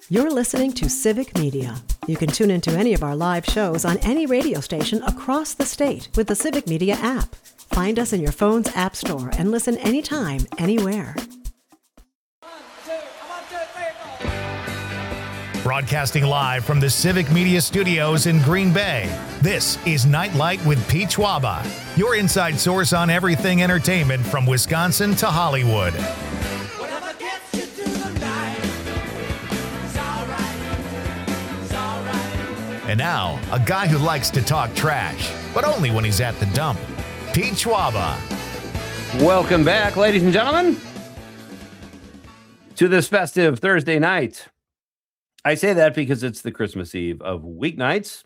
You're listening to Civic Media. You can tune into any of our live shows on any radio station across the state with the Civic Media app. Find us in your phone's app store and listen anytime, anywhere. Broadcasting live from the Civic Media Studios in Green Bay, this is Nightlight with Pete Schwaba, your inside source on everything entertainment from Wisconsin to Hollywood. And now, a guy who likes to talk trash, but only when he's at the dump, Pete Schwaba. Welcome back, ladies and gentlemen, to this festive Thursday night. I say that because it's the Christmas Eve of weeknights.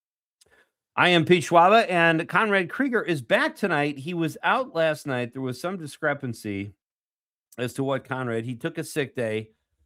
I am Pete Schwaba, and Conrad Krieger is back tonight. He was out last night. There was some discrepancy as to what Conrad, he took a sick day.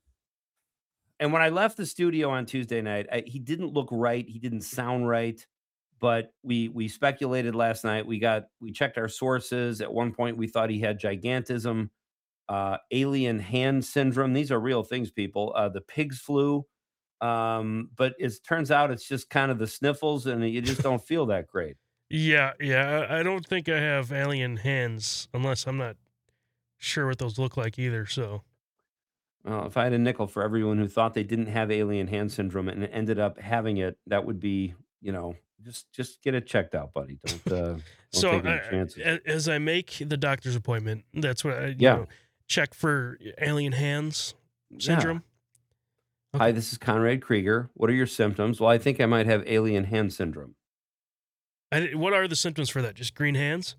And when I left the studio on Tuesday night, he didn't look right. He didn't sound right. But we speculated last night. We checked our sources. At one point, we thought he had gigantism, alien hand syndrome. These are real things, people. The pig's flu. But it turns out it's just kind of the sniffles, and you just don't feel that great. Yeah. I don't think I have alien hands, unless I'm not sure what those look like either. So. Well, if I had a nickel for everyone who thought they didn't have alien hand syndrome and ended up having it, that would be, just get it checked out, buddy. Don't take any chances. As I make the doctor's appointment, that's what I check for alien hands syndrome. Yeah. Okay. Hi, this is Conrad Krieger. What are your symptoms? Well, I think I might have alien hand syndrome. What are the symptoms for that? Just green hands?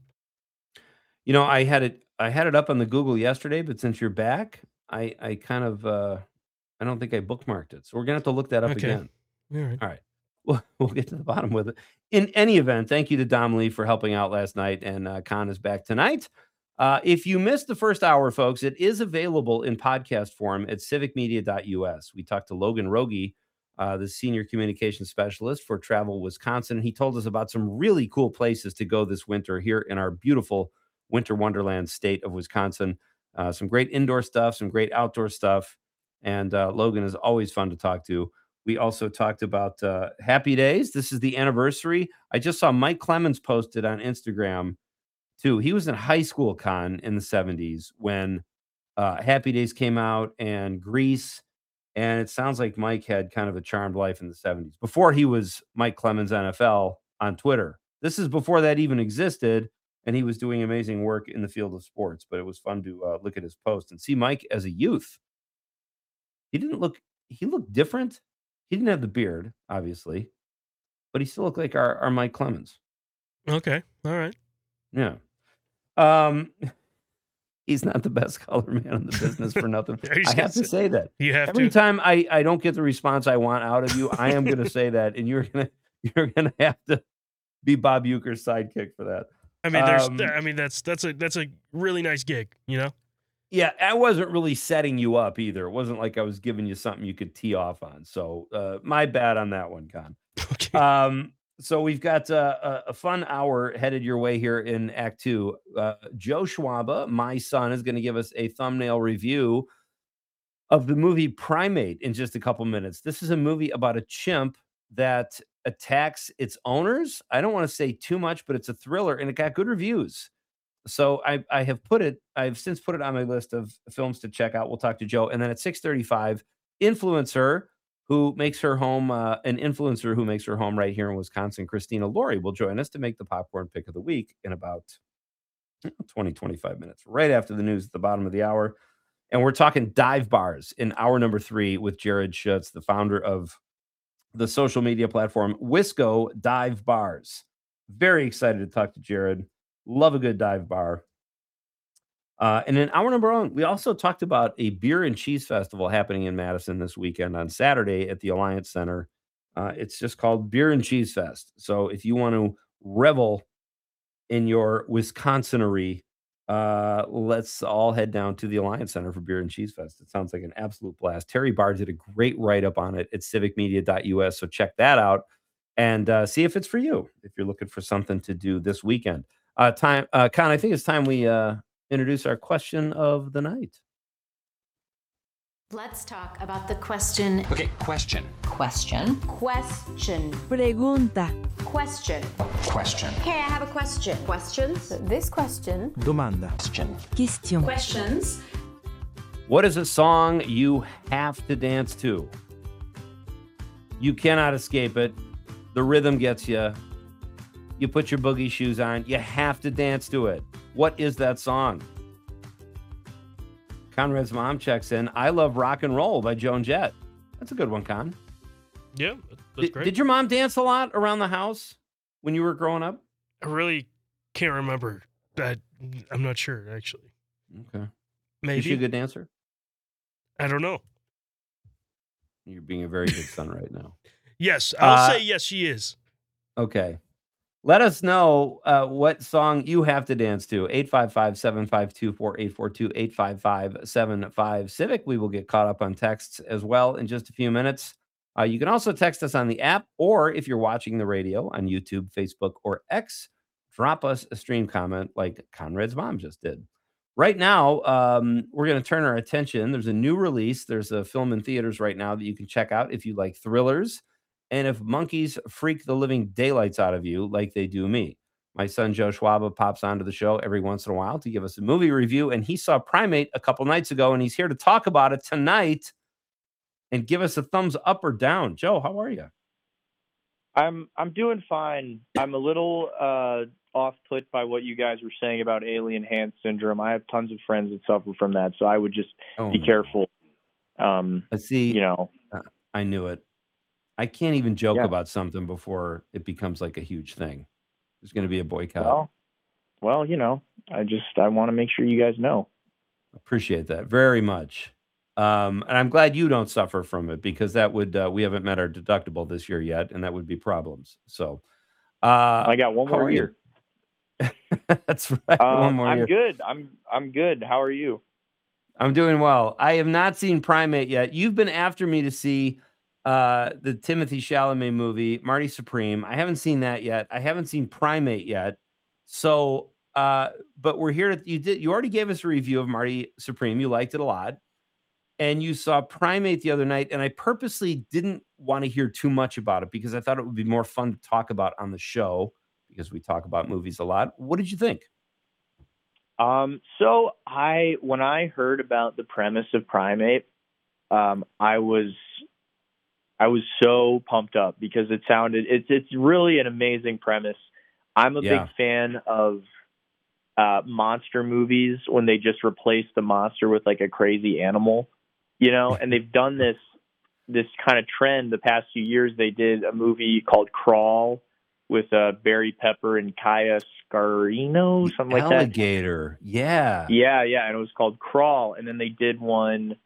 I had it up on the Google yesterday, but since you're back, I kind of I don't think I bookmarked it. So we're gonna have to look that up again. All right. We'll get to the bottom with it. In any event, thank you to Dom Lee for helping out last night, and Con is back tonight. If you missed the first hour, folks, it is available in podcast form at civicmedia.us. We talked to Logan Rogie, the senior communications specialist for Travel Wisconsin. He told us about some really cool places to go this winter here in our beautiful winter wonderland state of Wisconsin. Some great indoor stuff, some great outdoor stuff. And Logan is always fun to talk to. We also talked about Happy Days. This is the anniversary. I just saw Mike Clemens posted on Instagram, too. He was in high school, Con, in the 70s when Happy Days came out and Grease. And it sounds like Mike had kind of a charmed life in the 70s. Before he was Mike Clemens NFL on Twitter. This is before that even existed. And he was doing amazing work in the field of sports, but it was fun to look at his post and see Mike as a youth. He looked different. He didn't have the beard, obviously, but he still looked like our Mike Clemens. Okay. All right. Yeah. He's not the best color man in the business for nothing. I have to say that. Every time I don't get the response I want out of you, I am going to say that, and you're gonna have to be Bob Uecker's sidekick for that. That's a really nice gig, Yeah, I wasn't really setting you up either. It wasn't like I was giving you something you could tee off on. So my bad on that one, Con. Okay. So we've got a fun hour headed your way here in Act 2. Joe Schwaba, my son, is going to give us a thumbnail review of the movie Primate in just a couple minutes. This is a movie about a chimp that attacks its owners. I don't want to say too much, but it's a thriller and it got good reviews. So I've since put it on my list of films to check out. We'll talk to Joe. And then at 6:35, an influencer who makes her home right here in Wisconsin, Christina Laurie, will join us to make the popcorn pick of the week in about 20, 25 minutes, right after the news at the bottom of the hour. And we're talking dive bars in hour number 3 with Jared Schutz, the founder of the social media platform Wisco Dive Bars. Very excited to talk to Jared. Love a good dive bar. And in hour number 1, we also talked about a beer and cheese festival happening in Madison this weekend on Saturday at the Alliance Center. It's just called Beer and Cheese Fest. So if you want to revel in your Wisconsinery, let's all head down to the Alliance Center for Beer and Cheese Fest. It sounds like an absolute blast. Terry Barr did a great write-up on it at civicmedia.us, so check that out and see if it's for you, if you're looking for something to do this weekend. Con, I think it's time we introduce our question of the night. Let's talk about the question. Okay, question. Question. Pregunta. Question. Question. Okay, I have a question. Questions? This question. Domanda. Question. Questions. What is a song you have to dance to? You cannot escape it. The rhythm gets you. You put your boogie shoes on. You have to dance to it. What is that song? Conrad's mom checks in. I Love Rock and Roll by Joan Jett. That's a good one, Con. Yeah, that's great. Did your mom dance a lot around the house when you were growing up? I really can't remember. I'm not sure, actually. Okay. Maybe. Is she a good dancer? I don't know. You're being a very good son right now. Yes, I'll say yes, she is. Okay. Let us know what song you have to dance to. 855-752-4842, 855-75-CIVIC. We will get caught up on texts as well in just a few minutes. You can also text us on the app, or if you're watching the radio on YouTube, Facebook, or X, drop us a stream comment like Conrad's mom just did. Right now, we're going to turn our attention. There's a new release. There's a film in theaters right now that you can check out if you like thrillers. And if monkeys freak the living daylights out of you like they do me. My son Joe Schwaba pops onto the show every once in a while to give us a movie review, and he saw Primate a couple nights ago, and he's here to talk about it tonight and give us a thumbs up or down. Joe, how are you? I'm doing fine. I'm a little off-put by what you guys were saying about alien hand syndrome. I have tons of friends that suffer from that, so I would just be careful. See, I knew it. I can't even joke about something before it becomes like a huge thing. There's going to be a boycott. Well, I want to make sure you guys know. Appreciate that very much. And I'm glad you don't suffer from it, because that would, we haven't met our deductible this year yet, and that would be problems. So, I got one more year. That's right. One more I'm year. good. I'm good. How are you? I'm doing well. I have not seen Primate yet. You've been after me to see the Timothée Chalamet movie, Marty Supreme. I haven't seen that yet. I haven't seen Primate yet. So, but we're here. You already gave us a review of Marty Supreme. You liked it a lot. And you saw Primate the other night. And I purposely didn't want to hear too much about it because I thought it would be more fun to talk about on the show, because we talk about movies a lot. What did you think? So when I heard about the premise of Primate, I was so pumped up because it's really an amazing premise. I'm a big fan of monster movies when they just replace the monster with like a crazy animal, and they've done this kind of trend the past few years. They did a movie called Crawl with Barry Pepper and Kaya Scarino, something like that. Alligator. Yeah. Yeah. And it was called Crawl. And then they did one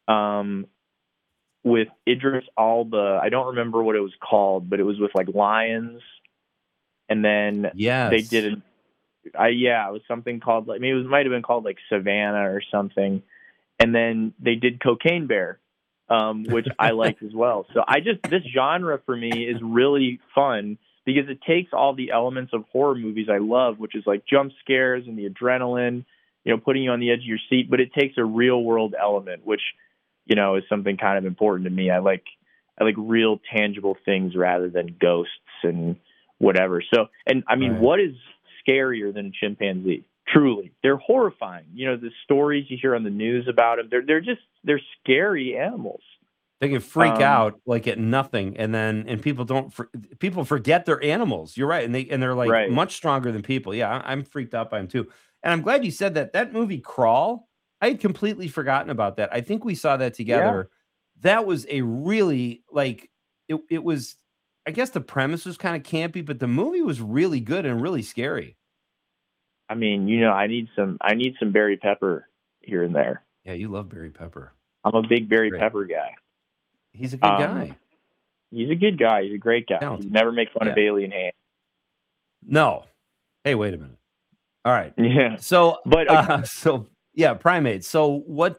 with Idris Elba. I don't remember what it was called, but it was with like lions. And then they did it was something called like, maybe it might have been called like Savannah or something. And then they did Cocaine Bear, which I liked as well. So this genre for me is really fun because it takes all the elements of horror movies I love, which is like jump scares and the adrenaline, putting you on the edge of your seat, but it takes a real world element, which, is something kind of important to me. I like real tangible things rather than ghosts and whatever. So, and I mean, What is scarier than a chimpanzee? Truly, they're horrifying. The stories you hear on the news about them, they're scary animals. They can freak out like at nothing, and people forget their animals. You're right, and they're like much stronger than people. Yeah, I'm freaked out by them too. And I'm glad you said that. That movie Crawl, I had completely forgotten about that. I think we saw that together. Yeah. That was a really it was. I guess the premise was kind of campy, but the movie was really good and really scary. I mean, I need some Barry Pepper here and there. Yeah, you love Barry Pepper. I'm a big Barry Pepper guy. He's a good guy. He's a good guy. He's a great guy. He never make fun of alien hand. No. Hey, wait a minute. All right. Yeah. So, Primate. So what,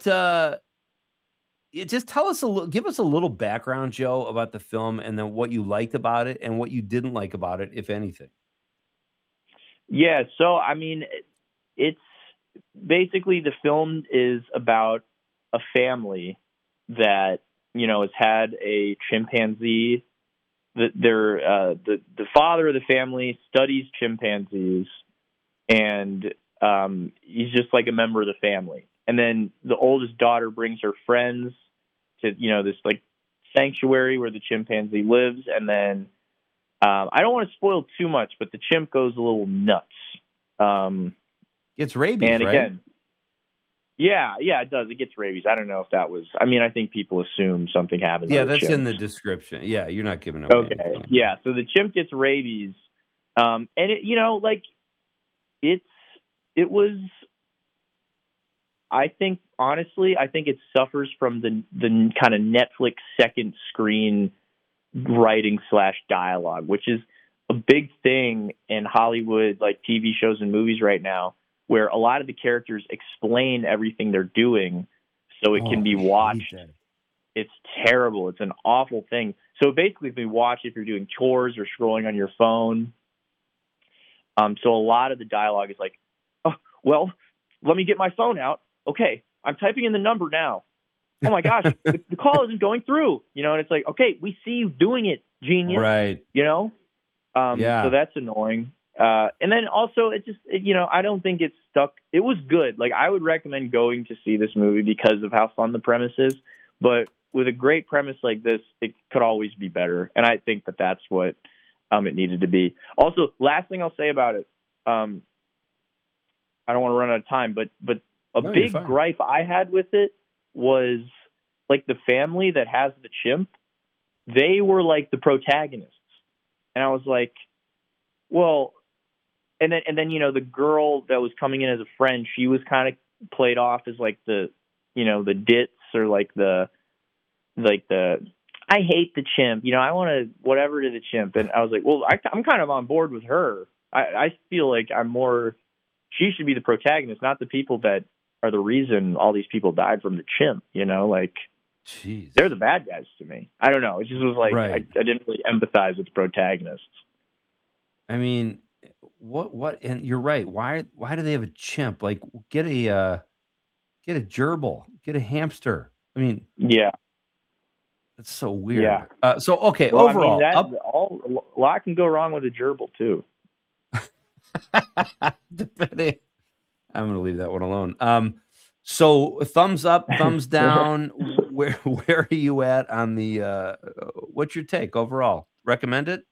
just tell us give us a little background, Joe, about the film and then what you liked about it and what you didn't like about it, if anything. Yeah. So, I mean, it's basically the film is about a family that, you know, has had a chimpanzee. The father of the family studies chimpanzees, and he's just like a member of the family. And then the oldest daughter brings her friends to, you know, this like sanctuary where the chimpanzee lives. And then I don't want to spoil too much, but the chimp goes a little nuts. It's rabies, and right? Again, yeah, it does. It gets rabies. I don't know if that was. I mean, I think people assume something happens. Yeah, to the that's chimps. in the description. Yeah, you're not giving away. Okay, anything. yeah. So the chimp gets rabies, and it, you know, like it was. I think honestly, it suffers from the kind of Netflix second screen writing / dialogue, which is a big thing in Hollywood, like TV shows and movies right now, where a lot of the characters explain everything they're doing so it can be watched. It's terrible. It's an awful thing. So basically, if you watch, if you're doing chores or scrolling on your phone, so a lot of the dialogue is like, oh, well, let me get my phone out. Okay, I'm typing in the number now. Oh my gosh, the call isn't going through. You know, and it's like, okay, we see you doing it, genius. Right. You know? Yeah. So that's annoying. And then also, you know, I don't think it's stuck. It was good. Like, I would recommend going to see this movie because of how fun the premise is. But with a great premise like this, it could always be better. And I think that that's what it needed to be. Also, last thing I'll say about it, I don't want to run out of time, but big gripe I had with it was, like, the family that has the chimp, they were like the protagonists. And I was like, well, and then, you know, the girl that was coming in as a friend, she was kind of played off as like the, you know, the ditz, or like the, I hate the chimp, you know, I want to whatever to the chimp. And I was like, well, I'm kind of on board with her. I feel like she should be the protagonist, not the people that are the reason all these people died from the chimp, you know, like, jeez, they're the bad guys to me. I don't know. It just was like, right. I didn't really empathize with the protagonists. I mean, what? And you're right. Why do they have a chimp? Like, get a gerbil, get a hamster. I mean, yeah, that's so weird. Yeah. So okay, well, overall, I mean, a lot can go wrong with a gerbil too. I'm going to leave that one alone. So thumbs up, thumbs down. Where are you at on the? What's your take overall? Recommend it?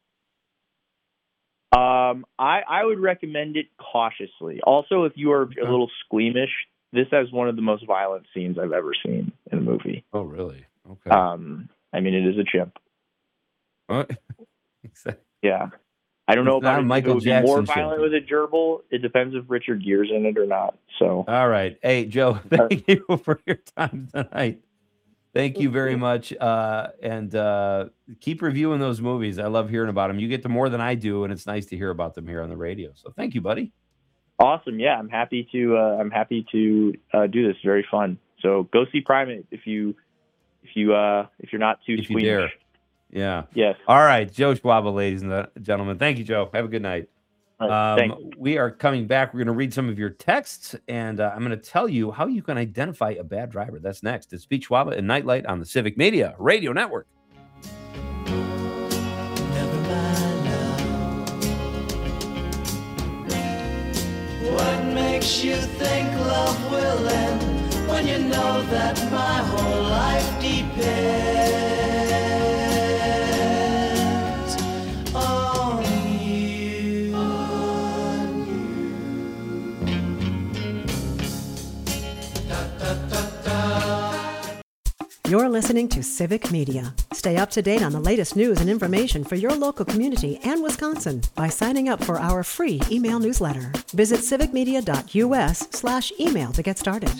I would recommend it cautiously. Also, if you are a little squeamish, this has one of the most violent scenes I've ever seen in a movie. Oh, really? Okay. I mean, it is a chimp. What? Exactly. Yeah. I don't know about Michael Jackson more violent with a gerbil. It depends if Richard Gere's in it or not. So, all right. Hey, Joe, thank you for your time tonight. Thank you very much. And keep reviewing those movies. I love hearing about them. You get to more than I do, and it's nice to hear about them here on the radio. So thank you, buddy. Awesome. Yeah, I'm happy to do this. Very fun. So go see Primate if you're not too squeamish. You dare. Yeah. Yes. All right, Joe Schwaba, ladies and gentlemen. Thank you, Joe. Have a good night. Thanks. We are coming back. We're going to read some of your texts, and I'm going to tell you how you can identify a bad driver. That's next. It's Pete Schwaba and Nightlight on the Civic Media Radio Network. Never mind now. What makes you think love will end when you know that my whole life depends on you? You're listening to Civic Media. Stay up to date on the latest news and information for your local community and Wisconsin by signing up for our free email newsletter. Visit civicmedia.us/email to get started.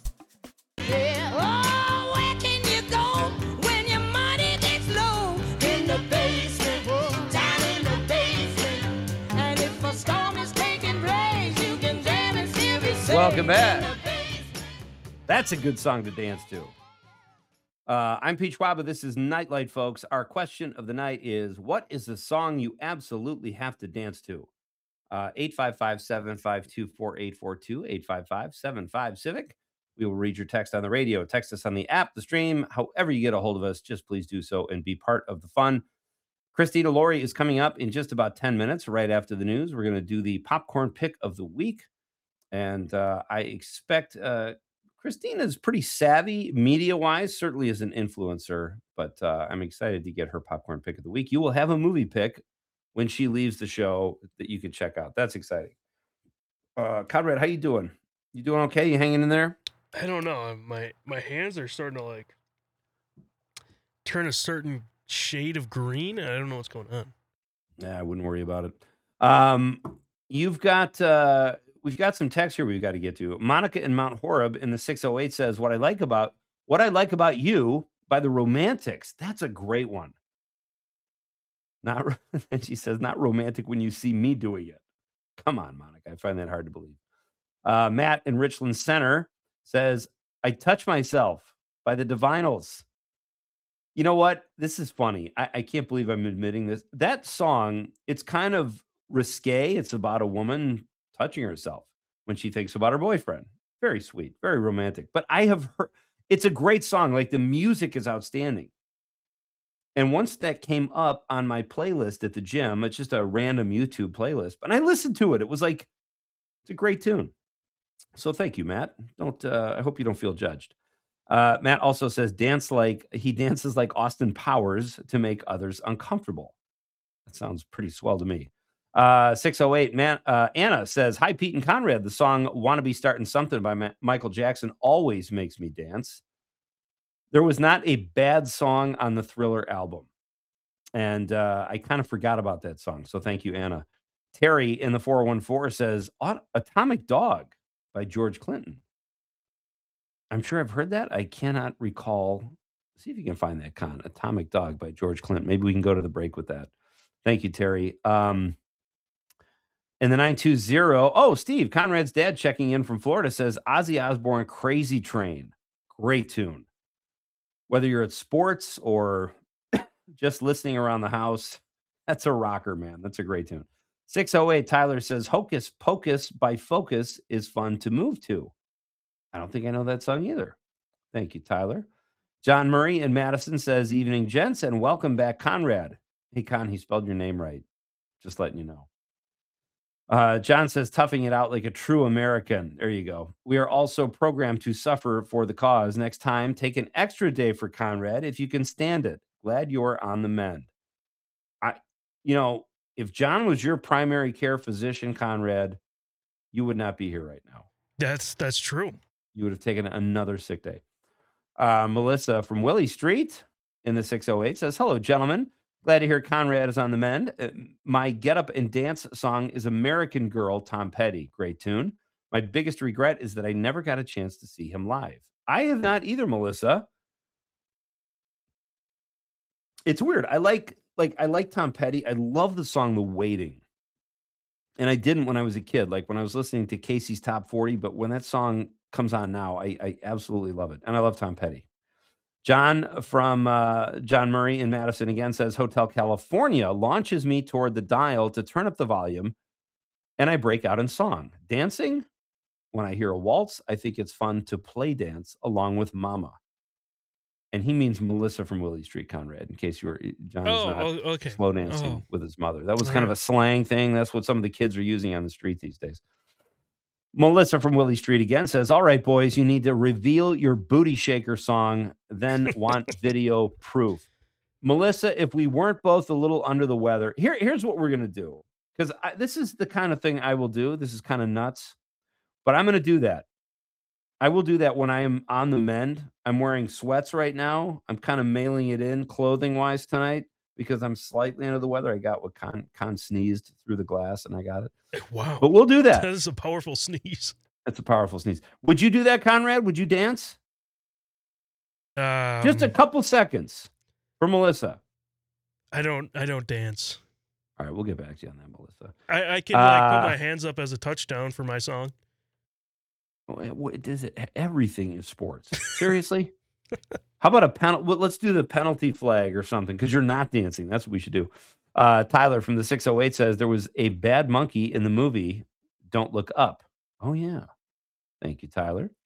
Welcome back. That's a good song to dance to. I'm Pete Schwaba. This is Nightlight, folks. Our question of the night is, what is the song you absolutely have to dance to? 855-752-4842, 855-75-CIVIC. We will read your text on the radio. Text us on the app, the stream, however you get a hold of us. Just please do so and be part of the fun. Christina Laurie is coming up in just about 10 minutes, right after the news. We're going to do the popcorn pick of the week. And I expect Christina's pretty savvy media-wise, certainly as an influencer, but I'm excited to get her popcorn pick of the week. You will have a movie pick when she leaves the show that you can check out. That's exciting. Conrad, how you doing? You doing okay? You hanging in there? I don't know. My hands are starting to like turn a certain shade of green. I don't know what's going on. Yeah, I wouldn't worry about it. We've got some text here we've got to get to. Monica in Mount Horeb in the 608 says, What I Like About You by the Romantics. That's a great one. And she says, not romantic when you see me doing it. Come on, Monica. I find that hard to believe. Matt in Richland Center says, I Touch Myself by the Divinals. You know what? This is funny. I can't believe I'm admitting this. That song, it's kind of risque. It's about a woman touching herself when she thinks about her boyfriend. Very sweet, very romantic. But I have heard, it's a great song. Like the music is outstanding. And once that came up on my playlist at the gym, it's just a random YouTube playlist, but I listened to it. It was like, it's a great tune. So thank you, Matt. I hope you don't feel judged. Matt also says, he dances like Austin Powers to make others uncomfortable. That sounds pretty swell to me. 608, Anna says, Hi, Pete and Conrad. The song Wanna Be Starting Something by Michael Jackson always makes me dance. There was not a bad song on the Thriller album. And I kind of forgot about that song. So thank you, Anna. Terry in the 414 says, Atomic Dog by George Clinton. I'm sure I've heard that. I cannot recall. See if you can find that, Con. Atomic Dog by George Clinton. Maybe we can go to the break with that. Thank you, Terry. In the 920, Steve, Conrad's dad checking in from Florida says, Ozzy Osbourne, Crazy Train. Great tune. Whether you're at sports or just listening around the house, that's a rocker, man. That's a great tune. 608, Tyler says, Hocus Pocus by Focus is fun to move to. I don't think I know that song either. Thank you, Tyler. John Murray in Madison says, Evening, gents, and welcome back, Conrad. Hey, Con, he spelled your name right. Just letting you know. John says, toughing it out like a true American. There you go. We are also programmed to suffer for the cause. Next time, take an extra day for Conrad if you can stand it. Glad you're on the mend. If John was your primary care physician, Conrad, you would not be here right now. That's true. You would have taken another sick day. Melissa from Willie Street in the 608 says, Hello, gentlemen. Glad to hear Conrad is on the mend. My get up and dance song is American Girl, Tom Petty. Great tune. My biggest regret is that I never got a chance to see him live. I have not either, Melissa. It's weird. I like Tom Petty. I love the song The Waiting. And I didn't when I was a kid, like when I was listening to Casey's Top 40, but when that song comes on now, I absolutely love it. And I love Tom Petty. John from John Murray in Madison again says, Hotel California launches me toward the dial to turn up the volume, and I break out in song. Dancing? When I hear a waltz, I think it's fun to play dance along with Mama. And he means Melissa from Willie Street, Conrad, in case John is not slow dancing with his mother. That was kind of a slang thing. That's what some of the kids are using on the street these days. Melissa from Willie Street again says, all right, boys, you need to reveal your booty shaker song, then want video proof. Melissa, if we weren't both a little under the weather, here's what we're going to do. Because this is the kind of thing I will do. This is kind of nuts. But I'm going to do that. I will do that when I am on the mend. I'm wearing sweats right now. I'm kind of mailing it in clothing-wise tonight because I'm slightly under the weather. I got what Con sneezed through the glass, and I got it. Wow. But we'll do that. That is a powerful sneeze. That's a powerful sneeze. Would you do that, Conrad? Would you dance? Just a couple seconds for Melissa. I don't dance. All right, we'll get back to you on that, Melissa. I can put my hands up as a touchdown for my song. What does it? Everything is sports. Seriously? How about a penalty? Well, let's do the penalty flag or something because you're not dancing. That's what we should do. Tyler from the 608 says there was a bad monkey in the movie Don't Look Up. Oh, yeah. Thank you, Tyler.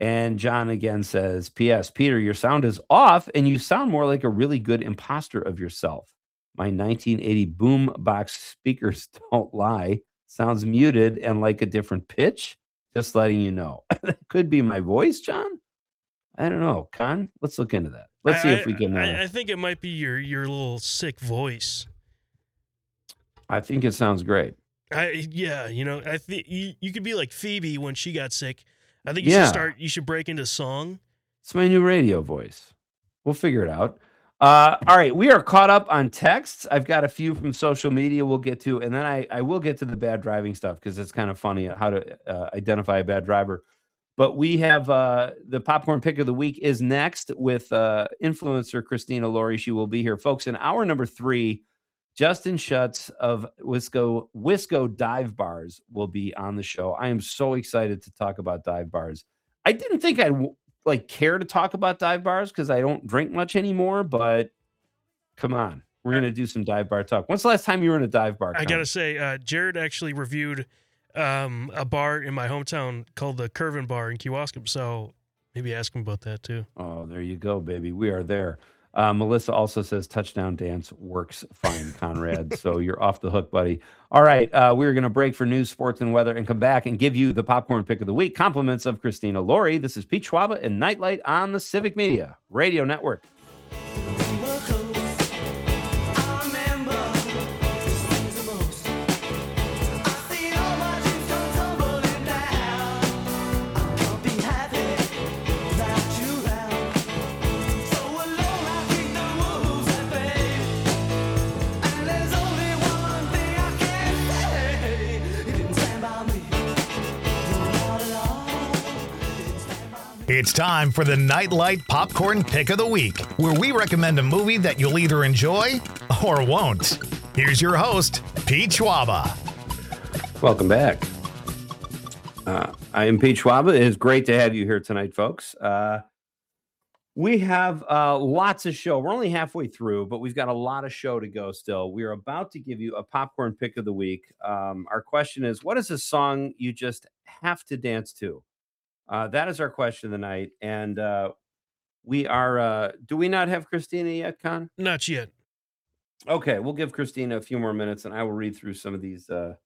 And John again says, P.S. Peter, your sound is off and you sound more like a really good imposter of yourself. My 1980 boom box speakers don't lie. Sounds muted and like a different pitch. Just letting you know. That could be my voice, John. I don't know. Con, let's look into that. Let's see if we can. I think it might be your little sick voice. I think it sounds great. Yeah, I think you could be like Phoebe when she got sick. I think you should break into song. It's my new radio voice. We'll figure it out. All right, we are caught up on texts. I've got a few from social media we'll get to, and then I will get to the bad driving stuff because it's kind of funny how to identify a bad driver. But we have the popcorn pick of the week is next with influencer Christina Laurie. She will be here, folks. In hour number 3, Justin Schutz of Wisco Dive Bars will be on the show. I am so excited to talk about dive bars. I didn't think I'd care to talk about dive bars because I don't drink much anymore, but come on, we're going to do some dive bar talk. When's the last time you were in a dive bar? I got to say, Jared actually reviewed a bar in my hometown called the Curvin Bar in Kewaskum, so maybe ask him about that too. Oh, there you go, baby. We are there. Melissa also says touchdown dance works fine, Conrad. So you're off the hook, buddy. All right. We're going to break for news, sports, and weather and come back and give you the popcorn pick of the week. Compliments of Christina Laurie. This is Pete Schwaba and Nightlight on the Civic Media Radio Network. It's time for the Nightlight Popcorn Pick of the Week, where we recommend a movie that you'll either enjoy or won't. Here's your host, Pete Schwaba. Welcome back. I am Pete Schwaba. It is great to have you here tonight, folks. We have lots of show. We're only halfway through, but we've got a lot of show to go still. We're about to give you a popcorn pick of the week. Our question is, what is a song you just have to dance to? That is our question of the night. And we are, do we not have Christina yet, Con? Not yet. Okay, we'll give Christina a few more minutes and I will read through some of these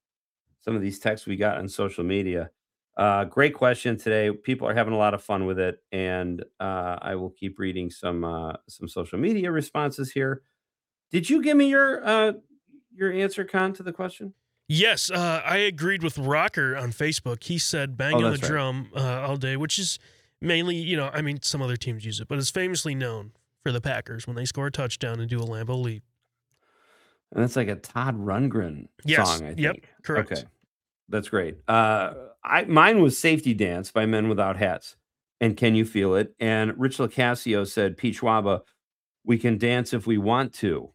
texts we got on social media. Great question today. People are having a lot of fun with it. And I will keep reading some social media responses here. Did you give me your answer, Con, to the question? Yes, I agreed with Rocker on Facebook. He said bang on the drum all day, which is mainly, some other teams use it, but it's famously known for the Packers when they score a touchdown and do a Lambeau leap. And that's like a Todd Rundgren song, I think. Yep, correct. Okay, that's great. Mine was Safety Dance by Men Without Hats and Can You Feel It? And Rich LaCasio said, Pete Schwaba, we can dance if we want to.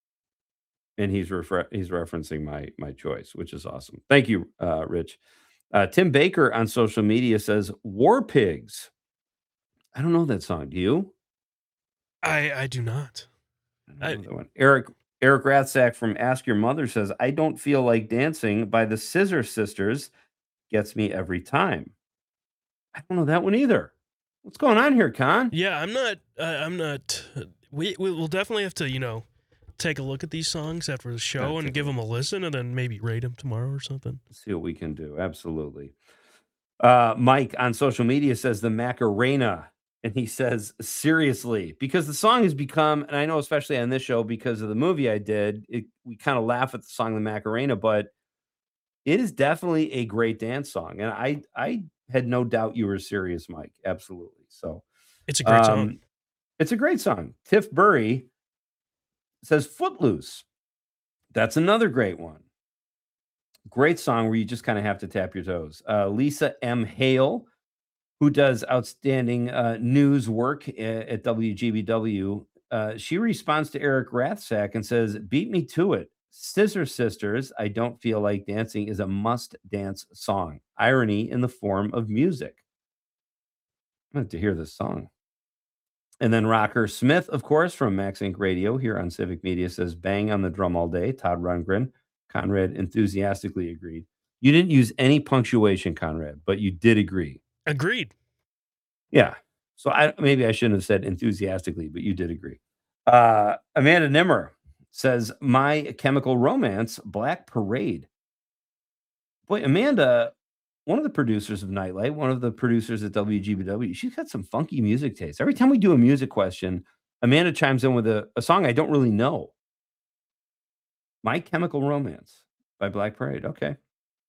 And he's referencing my choice, which is awesome. Thank you, Rich. Tim Baker on social media says War Pigs. I don't know that song. Do you? I do not. I know that one. Eric Rathsack from Ask Your Mother says, I Don't Feel Like Dancing by the Scissor Sisters gets me every time. I don't know that one either. What's going on here, Con? Yeah, I'm not. We'll definitely have to, take a look at these songs after the show and give them a listen and then maybe rate them tomorrow or something. See what we can do. Absolutely. Mike on social media says the Macarena. And he says, seriously, because the song has become, and I know especially on this show because of the movie I did, we kind of laugh at the song The Macarena, but it is definitely a great dance song. And I had no doubt you were serious, Mike. Absolutely. So it's a great song. It's a great song. Tiff Burry says Footloose. That's another great one. Great song where you just kind of have to tap your toes. Lisa M. Hale, who does outstanding news work at WGBW, she responds to Eric Rathsack and says, beat me to it. Scissor Sisters, I Don't Feel Like Dancing is a must-dance song. Irony in the form of music. I'm going to hear this song. And then Rocker Smith, of course, from Max Inc. Radio here on Civic Media says, bang on the drum all day. Todd Rundgren. Conrad enthusiastically agreed. You didn't use any punctuation, Conrad, but you did agree. Agreed. Yeah. So maybe I shouldn't have said enthusiastically, but you did agree. Amanda Nimmer says, My Chemical Romance, Black Parade. Boy, Amanda, one of the producers of Nightlight, one of the producers at WGBW, she's got some funky music taste. Every time we do a music question, Amanda chimes in with a song I don't really know. My Chemical Romance by Black Parade. Okay.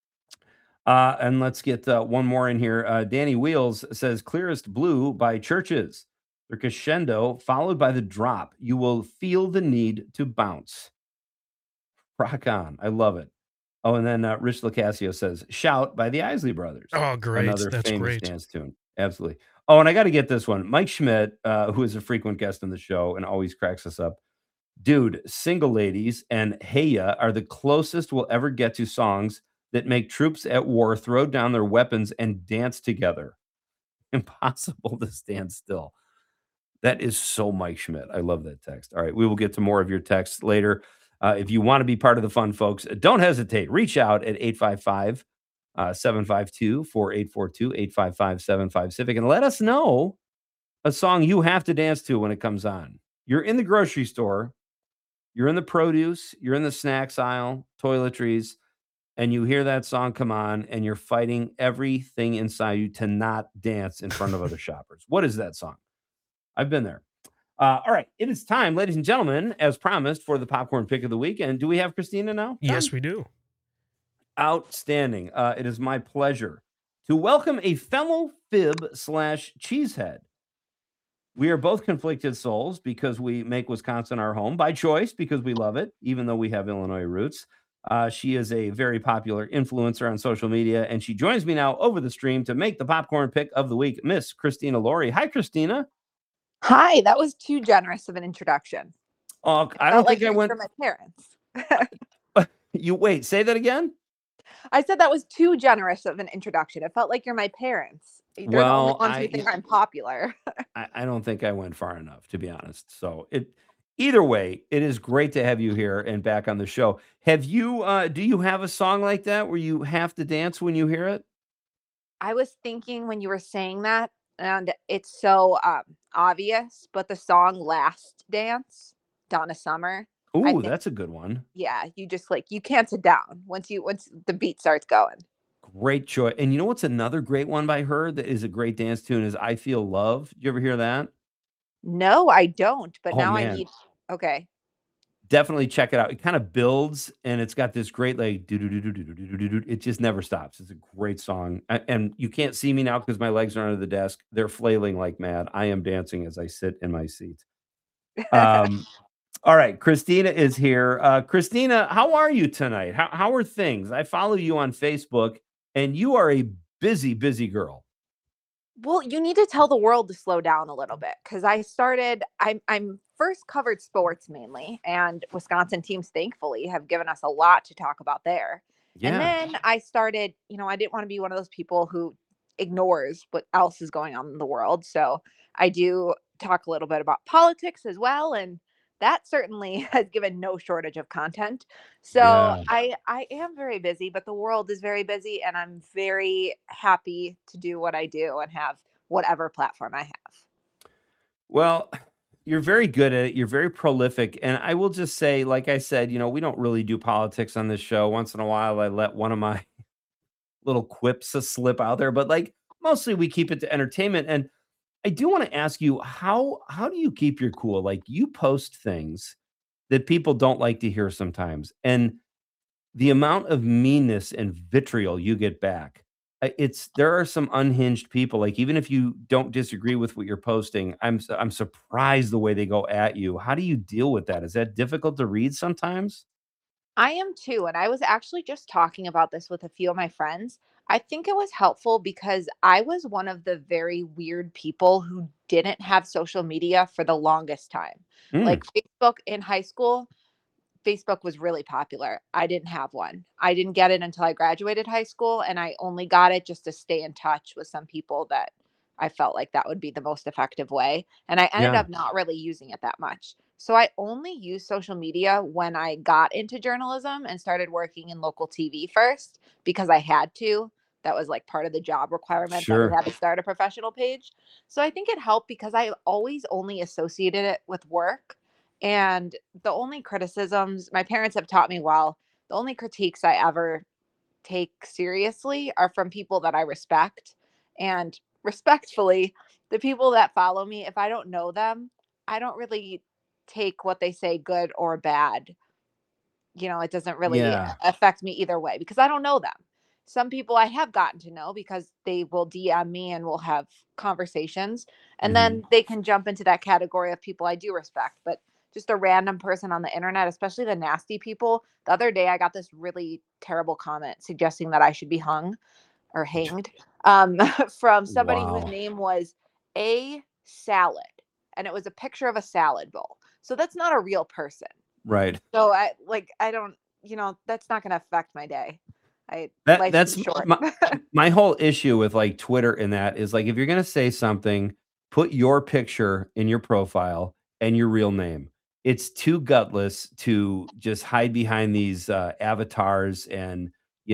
And let's get one more in here. Danny Wheels says, Clearest Blue by Churches. The crescendo followed by the drop. You will feel the need to bounce. Rock on. I love it. Oh, and then Rich Locasio says, Shout by the Isley Brothers. Oh, great. Another That's famous great. dance tune. Absolutely. Oh, and I got to get this one. Mike Schmidt, who is a frequent guest on the show and always cracks us up. Dude, Single Ladies and Hey Ya are the closest we'll ever get to songs that make troops at war throw down their weapons and dance together. Impossible to stand still. That is so Mike Schmidt. I love that text. All right, we will get to more of your texts later. If you want to be part of the fun, folks, don't hesitate. Reach out at 855 752 4842, 855 75 Civic, and let us know a song you have to dance to when it comes on. You're in the grocery store, you're in the produce, you're in the snacks aisle, toiletries, and you hear that song come on, and you're fighting everything inside you to not dance in front of other shoppers. What is that song? I've been there. All right. It is time, ladies and gentlemen, as promised, for the popcorn pick of the week. And do we have Christina now? Yes, we do. Outstanding. It is my pleasure to welcome a fellow fib/cheesehead. We are both conflicted souls because we make Wisconsin our home by choice because we love it, even though we have Illinois roots. She is a very popular influencer on social media, and she joins me now over the stream to make the popcorn pick of the week, Miss Christina Laurie. Hi, Christina. Hi, that was too generous of an introduction. Oh, I don't think I went for my parents. You wait, say that again? I said that was too generous of an introduction. It felt like you're my parents. They're the only ones who think I'm popular. I don't think I went far enough, to be honest. So either way, it is great to have you here and back on the show. Have you do you have a song like that where you have to dance when you hear it? I was thinking when you were saying that, and it's so obvious, but the song Last Dance, Donna Summer. Ooh, that's a good one. Yeah, you just you can't sit down once the beat starts going. Great choice. And you know what's another great one by her that is a great dance tune is I Feel Love. Did you ever hear that? No, I don't, but now man. I need. Okay. Definitely check it out. It kind of builds and it's got this great it just never stops. It's a great song. And you can't see me now because my legs are under the desk. They're flailing like mad. I am dancing as I sit in my seat. All right, Christina is here. Christina, how are you tonight? How are things? I follow you on Facebook and you are a busy, busy girl. Well, you need to tell the world to slow down a little bit because I'm first covered sports mainly, and Wisconsin teams, thankfully, have given us a lot to talk about there. Yeah. And then I started, I didn't want to be one of those people who ignores what else is going on in the world. So I do talk a little bit about politics as well. And that certainly has given no shortage of content. So yeah. I am very busy, but the world is very busy, and I'm very happy to do what I do and have whatever platform I have. Well, you're very good at it. You're very prolific. And I will just say, like I said, we don't really do politics on this show. Once in a while, I let one of my little quips slip out there, but mostly we keep it to entertainment. And I do want to ask you, how do you keep your cool? Like, you post things that people don't like to hear sometimes, and the amount of meanness and vitriol you get back, there are some unhinged people. Like, even if you don't disagree with what you're posting, I'm surprised the way they go at you. How do you deal with that? Is that difficult to read sometimes? I am too, and I was actually just talking about this with a few of my friends. I think it was helpful because I was one of the very weird people who didn't have social media for the longest time. Like Facebook in high school, Facebook was really popular. I didn't have one. I didn't get it until I graduated high school, and I only got it just to stay in touch with some people that I felt like that would be the most effective way. And I ended up not really using it that much. So I only used social media when I got into journalism and started working in local TV first because I had to. that was like part of the job requirement that Sure. we had to start a professional page. So I think it helped because I always only associated it with work. And the only criticisms my parents have taught me well, the only critiques I ever take seriously are from people that I respect. And respectfully, the people that follow me, if I don't know them, I don't really take what they say good or bad. It doesn't really Yeah. affect me either way because I don't know them. Some people I have gotten to know because they will DM me and we'll have conversations. And then they can jump into that category of people I do respect. But just a random person on the internet, especially the nasty people. The other day, I got this really terrible comment suggesting that I should be hung or hanged from somebody whose Wow. name was A Salad. And it was a picture of a salad bowl. So that's not a real person. Right. So I don't, that's not going to affect my day. That's short. my whole issue with like Twitter and that is like, if you're going to say something, put your picture in your profile and your real name. It's too gutless to just hide behind these avatars and,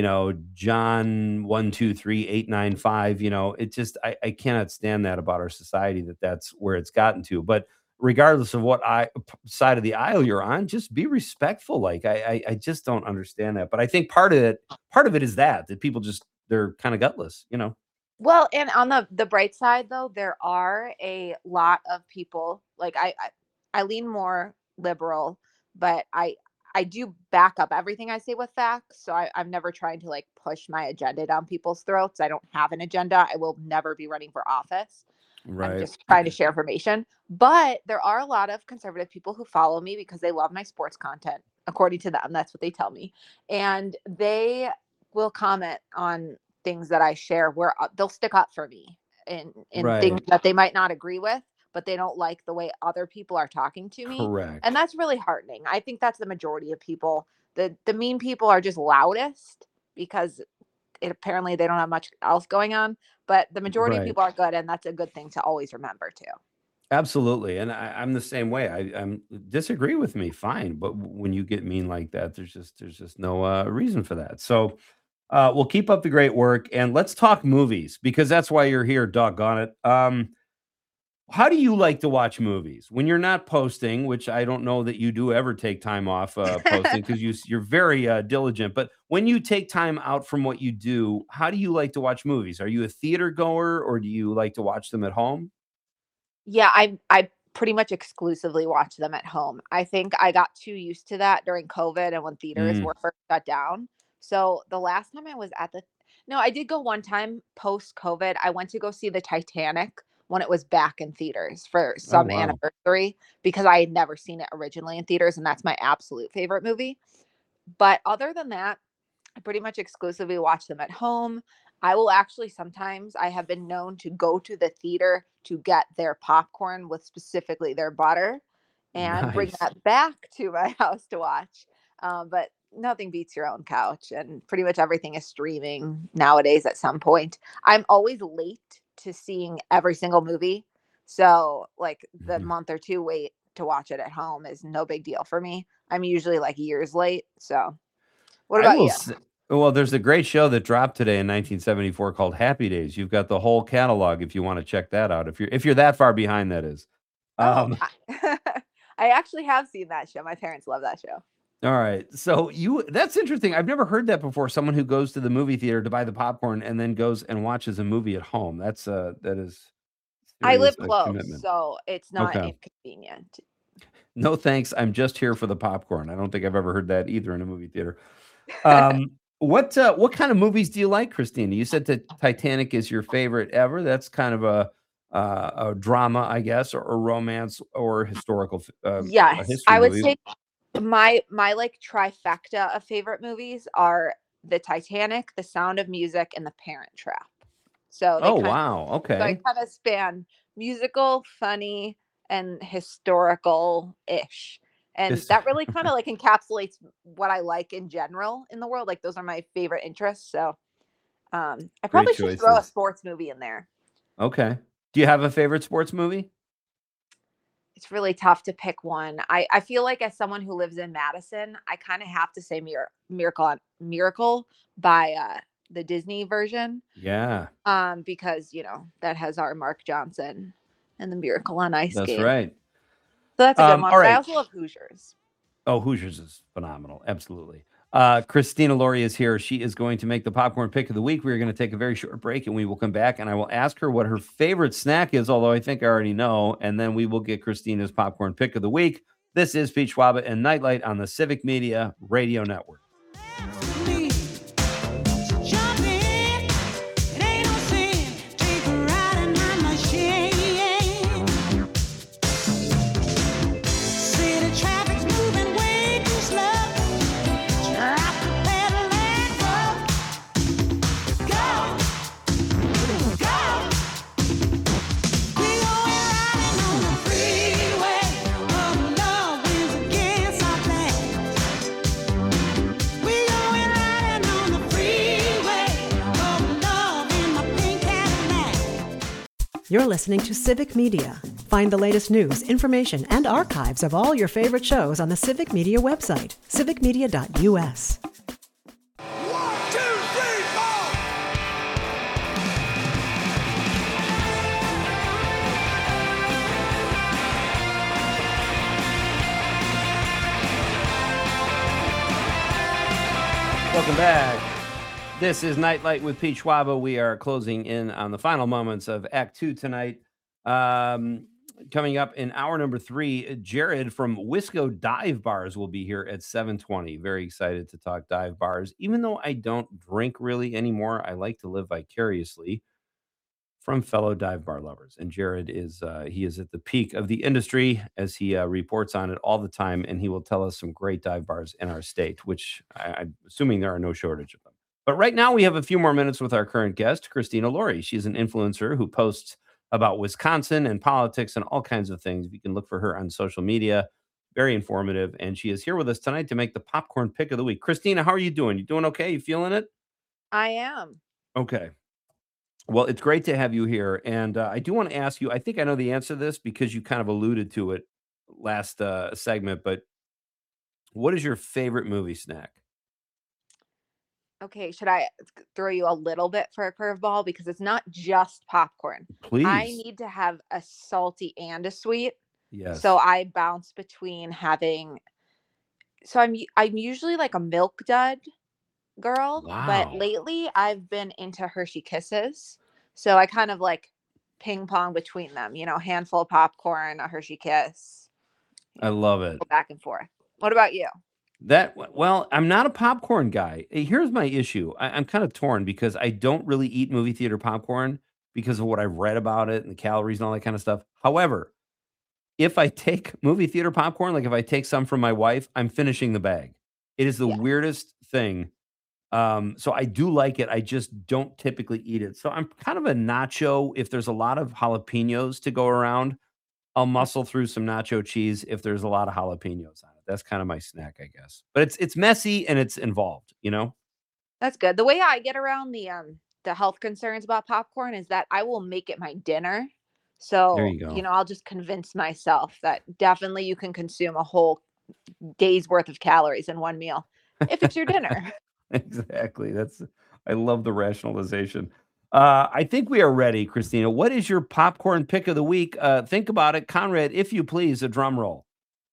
John 123 895, it just, I cannot stand that about our society, that's where it's gotten to. But regardless of what side of the aisle you're on, just be respectful. Like I just don't understand that. But I think part of it is that people just, they're kind of gutless, Well, and on the bright side though, there are a lot of people like I lean more liberal, but I do back up everything I say with facts. So I'm never trying to like push my agenda down people's throats. I don't have an agenda. I will never be running for office. Right. I'm just trying to share information. But there are a lot of conservative people who follow me because they love my sports content, according to them. That's what they tell me. And they will comment on things that I share where they'll stick up for me in things Right. that they might not agree with, but they don't like the way other people are talking to me. Correct. And that's really heartening. I think that's the majority of people. The mean people are just loudest because apparently they don't have much else going on, but the majority of Right. people are good, and that's a good thing to always remember too. Absolutely. And I'm the same way. I'm disagree with me, fine. But when you get mean like that, there's just no reason for that. So we'll keep up the great work and let's talk movies because that's why you're here, doggone it. How do you like to watch movies when you're not posting, which I don't know that you do ever take time off posting because you're very diligent. But when you take time out from what you do, how do you like to watch movies? Are you a theater goer or do you like to watch them at home? Yeah, I pretty much exclusively watch them at home. I think I got too used to that during COVID and when theaters were first shut down. So the last time I was no, I did go one time post COVID. I went to go see the Titanic when it was back in theaters for some wow. anniversary because I had never seen it originally in theaters, and that's my absolute favorite movie. But other than that, I pretty much exclusively watch them at home. I will actually sometimes I have been known to go to the theater to get their popcorn with specifically their butter and bring Nice. that back to my house to watch. But nothing beats your own couch, and pretty much everything is streaming nowadays at some point. I'm always late to seeing every single movie. So like the month or two wait to watch it at home is no big deal for me. I'm usually like years late. So what about you? Well, there's a great show that dropped today in 1974 called Happy Days. You've got the whole catalog if you want to check that out. If you're that far behind, that is. I actually have seen that show. My parents love that show. All right. So that's interesting. I've never heard that before. Someone who goes to the movie theater to buy the popcorn and then goes and watches a movie at home. That is I live serious, close, commitment. So it's not Okay. inconvenient. No, thanks. I'm just here for the popcorn. I don't think I've ever heard that either in a movie theater. What kind of movies do you like, Christina? You said that Titanic is your favorite ever. That's kind of a drama, I guess, or romance or historical. Yes, history I would movie. say my like trifecta of favorite movies are The Titanic, The Sound of Music, and The Parent Trap. So they wow. Okay. So I kind of span musical, funny, and historical-ish. And that really kind of like encapsulates what I like in general in the world. Like those are my favorite interests. So I probably should throw a sports movie in there. Okay. Do you have a favorite sports movie? It's really tough to pick one. I feel like as someone who lives in Madison, I kind of have to say Miracle by the Disney version. Yeah. Because that has our Mark Johnson and the Miracle on Ice That's game. right. So that's a good one. All right. I also love Hoosiers. Oh, Hoosiers is phenomenal. Absolutely. Christina Laurie is here. She is going to make the popcorn pick of the week. We're going to take a very short break and we will come back and I will ask her what her favorite snack is, although I think I already know. And then we will get Christina's popcorn pick of the week. This is Pete Schwaba and Nightlight on the Civic Media Radio Network. You're listening to Civic Media. Find the latest news, information, and archives of all your favorite shows on the Civic Media website, civicmedia.us. 1, 2, 3, 4. Welcome back. This is Nightlight with Pete Schwaba. We are closing in on the final moments of Act 2 tonight. Coming up in hour number 3, Jared from Wisco Dive Bars will be here at 7:20. Very excited to talk dive bars. Even though I don't drink really anymore, I like to live vicariously from fellow dive bar lovers. And Jared is he is at the peak of the industry as he reports on it all the time. And he will tell us some great dive bars in our state, which I'm assuming there are no shortage of them. But right now, we have a few more minutes with our current guest, Christina Laurie. She's an influencer who posts about Wisconsin and politics and all kinds of things. You can look for her on social media. Very informative. And she is here with us tonight to make the popcorn pick of the week. Christina, how are you doing? You doing okay? You feeling it? I am. Okay. Well, it's great to have you here. And I do want to ask you, I think I know the answer to this because you kind of alluded to it last segment, but what is your favorite movie snack? Okay, should I throw you a little bit for a curveball? Because it's not just popcorn. Please. I need to have a salty and a sweet. Yes. So I bounce between having. So I'm usually like a Milk Dud girl, but Wow. lately I've been into Hershey Kisses. So I kind of like ping pong between them. Handful of popcorn, a Hershey Kiss. I love it. Go back and forth. What about you? Well, I'm not a popcorn guy. Here's my issue. I'm kind of torn because I don't really eat movie theater popcorn because of what I've read about it and the calories and all that kind of stuff. However, if I take movie theater popcorn, like if I take some from my wife, I'm finishing the bag. It is the weirdest thing. So I do like it. I just don't typically eat it. So I'm kind of a nacho. If there's a lot of jalapenos to go around, I'll muscle through some nacho cheese if there's a lot of jalapenos on it. That's kind of my snack, I guess. But it's messy and it's involved, That's good. The way I get around the health concerns about popcorn is that I will make it my dinner. So, There you go. I'll just convince myself that definitely you can consume a whole day's worth of calories in one meal if it's your dinner. Exactly. I love the rationalization. I think we are ready, Christina. What is your popcorn pick of the week? Think about it. Conrad, if you please, a drum roll.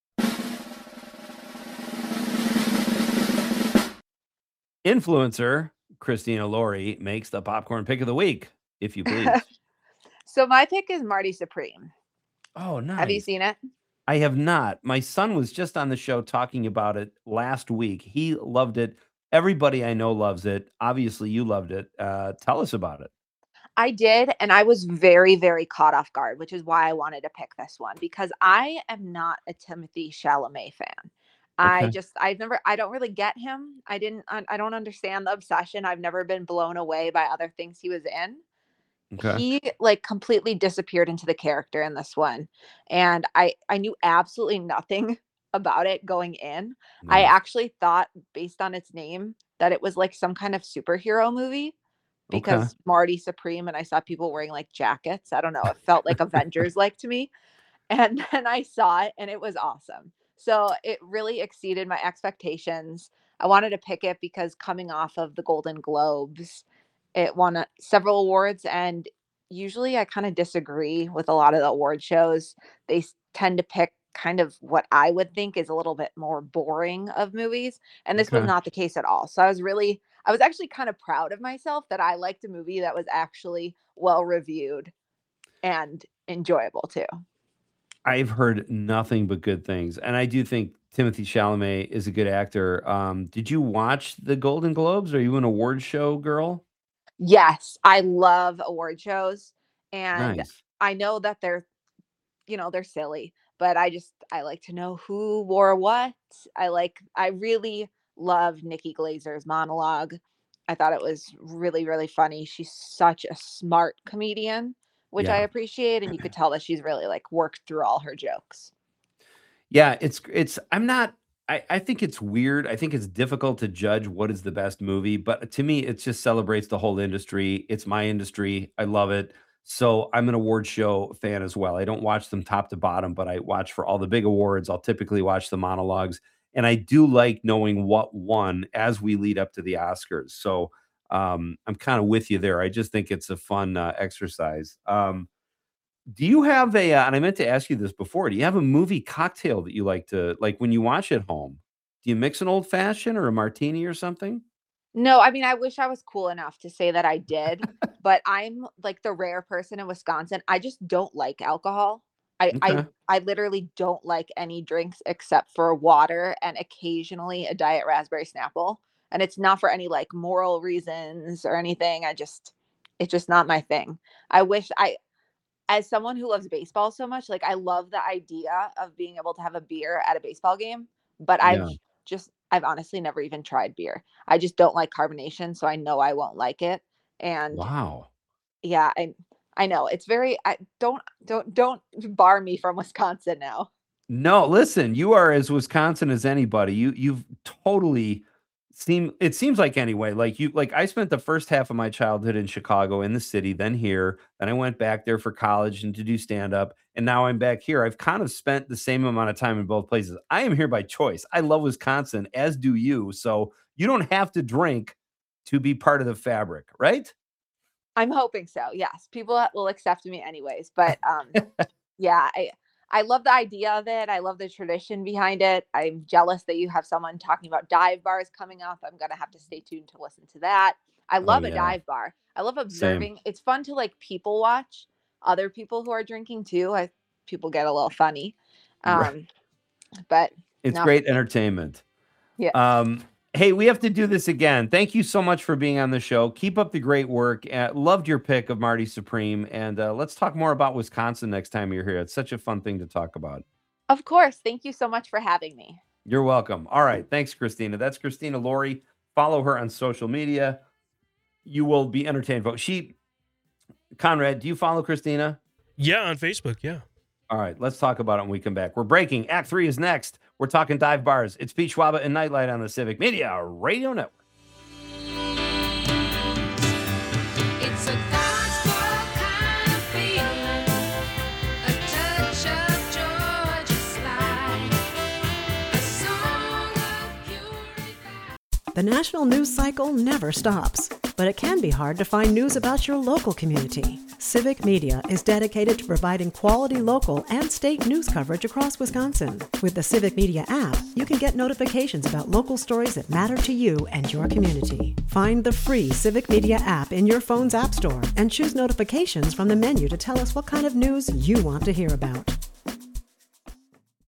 Influencer Christina Laurie makes the popcorn pick of the week, if you please. So my pick is Marty Supreme. Oh, nice. Have you seen it? I have not. My son was just on the show talking about it last week. He loved it. Everybody I know loves it. Obviously, you loved it. Tell us about it. I did, and I was very, very caught off guard, which is why I wanted to pick this one, because I am not a Timothée Chalamet fan. Okay. I don't really get him. I don't understand the obsession. I've never been blown away by other things he was in. Okay. He completely disappeared into the character in this one. And I knew absolutely nothing about it going in. I actually thought, based on its name, that it was like some kind of superhero movie because Marty Supreme, and I saw people wearing jackets. I don't know. It felt like Avengers to me. And then I saw it and it was awesome. So it really exceeded my expectations. I wanted to pick it because coming off of the Golden Globes It won several awards, and usually I kind of disagree with a lot of the award shows. They tend to pick kind of what I would think is a little bit more boring of movies, and this was not the case at all. So I was actually kind of proud of myself that I liked a movie that was actually well reviewed and enjoyable too. I've heard nothing but good things, and I do think Timothée Chalamet is a good actor. Did you watch the Golden Globes? Are you an award show girl? Yes, I love award shows, and Nice. I know that they're silly, but I like to know who wore what. I really love Nikki Glazer's monologue. I thought it was really, really funny. She's such a smart comedian, which I Yeah. appreciate, and you could tell that she's really like worked through all her jokes. Yeah, I think it's weird. I think it's difficult to judge what is the best movie, but to me, it just celebrates the whole industry. It's my industry. I love it. So I'm an award show fan as well. I don't watch them top to bottom, but I watch for all the big awards. I'll typically watch the monologues, and I do like knowing what won as we lead up to the Oscars. So I'm kind of with you there. I just think it's a fun exercise. Do you have and I meant to ask you this before, do you have a movie cocktail that you like to like when you watch at home? Do you mix an old fashioned or a martini or something? No, I mean, I wish I was cool enough to say that I did, but I'm like the rare person in Wisconsin. I just don't like alcohol. Okay. I literally don't like any drinks except for water and occasionally a diet raspberry Snapple. And it's not for any like moral reasons or anything. It's just not my thing. As someone who loves baseball so much, like I love the idea of being able to have a beer at a baseball game, but Yeah. I've honestly never even tried beer. I just don't like carbonation, so I know I won't like it. And Wow. yeah, I know it's very don't bar me from Wisconsin now. No, listen, you are as Wisconsin as anybody. You've totally it seems like anyway, like I spent the first half of my childhood in Chicago in the city, then here, then I went back there for college and to do stand up, and now I'm back here. I've kind of spent the same amount of time in both places. I am here by choice. I love Wisconsin, as do you. So you don't have to drink to be part of the fabric, right? I'm hoping so. Yes, people will accept me anyways. But yeah, I love the idea of it. I love the tradition behind it. I'm jealous that you have someone talking about dive bars coming up. I'm gonna have to stay tuned to listen to that. I Oh love a yeah. dive bar. I love observing. It's fun to like people watch other people who are drinking too. People get a little funny, Right. but It's no, great entertainment. yeah. Hey, we have to do this again. Thank you so much for being on the show. Keep up the great work. Loved your pick of Marty Supreme. And let's talk more about Wisconsin next time you're here. It's such a fun thing to talk about. Of course. Thank you so much for having me. You're welcome. All right. Thanks, Christina. That's Christina Laurie. Follow her on social media. You will be entertained. Conrad, do you follow Christina? Yeah, on Facebook. Yeah. All right, let's talk about it when we come back. We're breaking. Act 3 is next. We're talking dive bars. It's Pete Schwaba and Nightlight on the Civic Media Radio Network. It's a gospel kind of feeling, a touch of Georgia slide, a song of purity. The national news cycle never stops, but it can be hard to find news about your local community. Civic Media is dedicated to providing quality local and state news coverage across Wisconsin. With the Civic Media app, you can get notifications about local stories that matter to you and your community. Find the free Civic Media app in your phone's app store and choose notifications from the menu to tell us what kind of news you want to hear about.